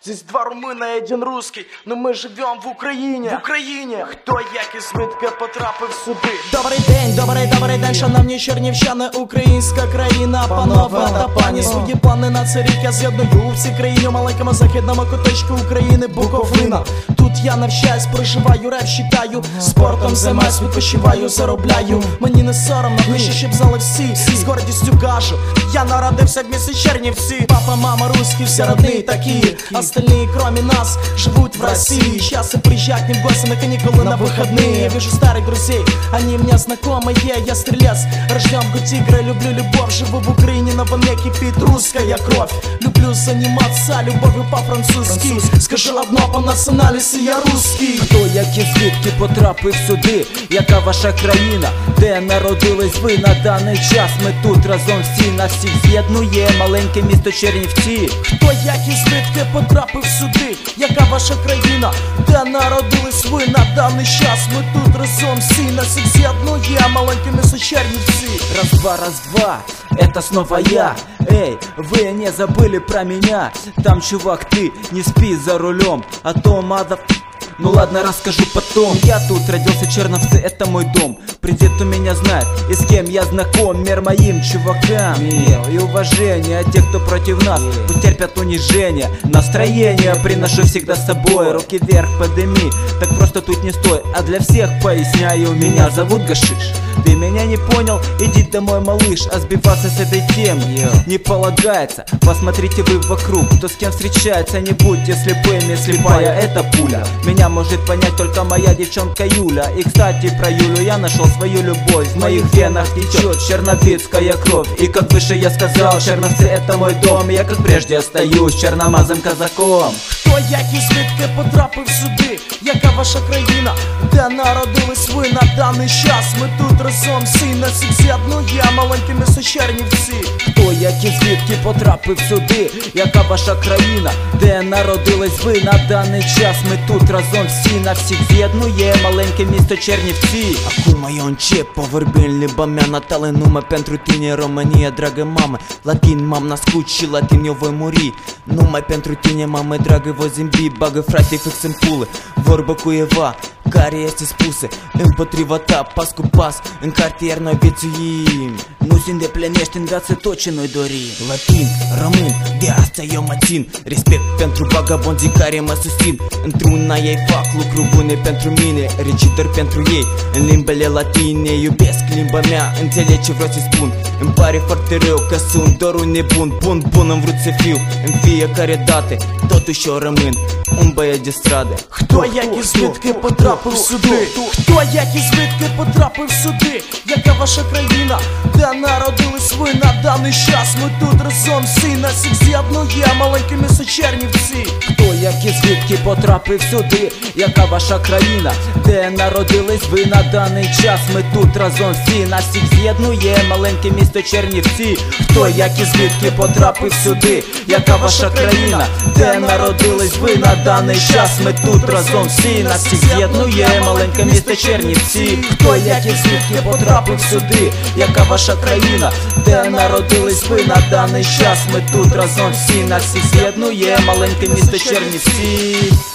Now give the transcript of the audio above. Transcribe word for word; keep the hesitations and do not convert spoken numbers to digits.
Здесь два румына и один русский, но ми живем в Україні. В Україні. Хто як і звідки потрапив сюди? Добрий день, добрий, добрий день, шановні чернівчани, українська країна. Панове та пані, свої плани на цей рік я з'єдную в цій країні, у маленькому західному куточку України Буковина. Тут я навчаюсь, проживаю, реп читаю, спортом займаюсь, відпочиваю, заробляю. Мені не соромно, хочу, щоб знали всі, з гордістю кажу, я народився в місті Чернівці. Папа, мама русские, все родные такие, остальные кроме нас живут в России. Сейчас и приезжать не в гости на каникулы, на выходные. Я вижу старых друзей, они мне знакомые. Я стрелец, рожден в Гутигре, люблю любовь, живу в Украине, но во мне кипит русская кровь. Люблю заниматься любовью по-французски, скажу одно, по націоналісті я русский. Хто, як і звідки потрапив сюди? Яка ваша країна? Де народились ви на даний час? Ми тут разом всі, нас всіх з'єднує маленьке місто Чернівці. Хто, як і звідки потрапив сюди? Яка ваша країна? Де народились ви на даний час? Ми тут разом всі, нас всіх з'єднує маленьке місто Чернівці. Раз-два, раз-два, это снова я. Эй, вы не забыли про меня? Там, чувак, ты не спи за рулем, а то мазов... Ну ладно, расскажу потом. Я тут родился, Черновцы, это мой дом. Предед у меня знает, и с кем я знаком. Мир моим чувакам, мир и уважение. А те, кто против нас, пусть терпят унижение. Настроение приношу всегда с собой. Руки вверх подними, так просто тут не стой. А для всех поясняю, меня зовут Гашиш. Ты меня не понял? Иди домой, малыш. А сбиваться с этой темы не полагается. Посмотрите вы вокруг, кто с кем встречается. Не будьте слепыми, слепая это пуля. Меня может понять только моя девчонка Юля. И кстати про Юлю я нашел свою любовь. В моих венах течет черновицкая кровь. И как выше я сказал, Черновцы это мой дом. Я как прежде остаюсь черномазым казаком. Хто, як і звідки потрапив сюди? Яка ваша країна? Де народились ви на даний час? Ми тут разом всі, нас всіх з'єднує маленьке місто Чернівці. Хто, як і звідки потрапив сюди? Яка ваша країна? Де народились ви на даний час? Ми тут разом всі, нас всіх zjednuje malenke miesto Чернівці. Acum eu încep o vorbim în limba mea natală, nume pentru tine România, dragă mamă. Latin m-am născut și latin eu voi muri. Numai pentru tine, mamă dragă, voi zâmbi. Bagă frate fix în pulă, vorbă cuiva care este spusă împotriva ta, pas cu pas. În cartier noi viețuim, nu se îndeplinește în viață tot ce noi dorim. Latin, român, de asta eu mă țin. Respect pentru vagabonții care mă susțin. Într-una ei fac lucruri bune pentru mine, recitări pentru ei în limbele latine. Iubesc limba mea, înțeleg ce vreau să spun. Îmi pare foarte rău că sunt doar un nebun. Bun, bun am vrut să fiu în fiecare dată, totuși eu rămân un băiat de stradă. Хто, як і звідки потрапив сюди? Хто, як і звідки потрапив сюди? Яка ваша країна? Де народились ви на даний час? Ми тут разом всі, нас всіх з'єднує маленьке місто Чернівці. Хто, як і звідки потрапив сюди? Яка ваша країна? Де народились ви на даний час? Ми тут разом всі, нас всіх з'єднує маленьке місто Чернівці. Хто, як і звідки потрапив сюди? Яка ваша країна? Де народились ви на даний час? Ми тут разом всі, нас всіх з'єднує маленьке місто Чернівці. Хто, як і звідки потрапив сюди? Яка ваша країна? Де народились ви на даний час? Ми тут разом всі, нас всіх з'єднує маленьке місто Чернівці.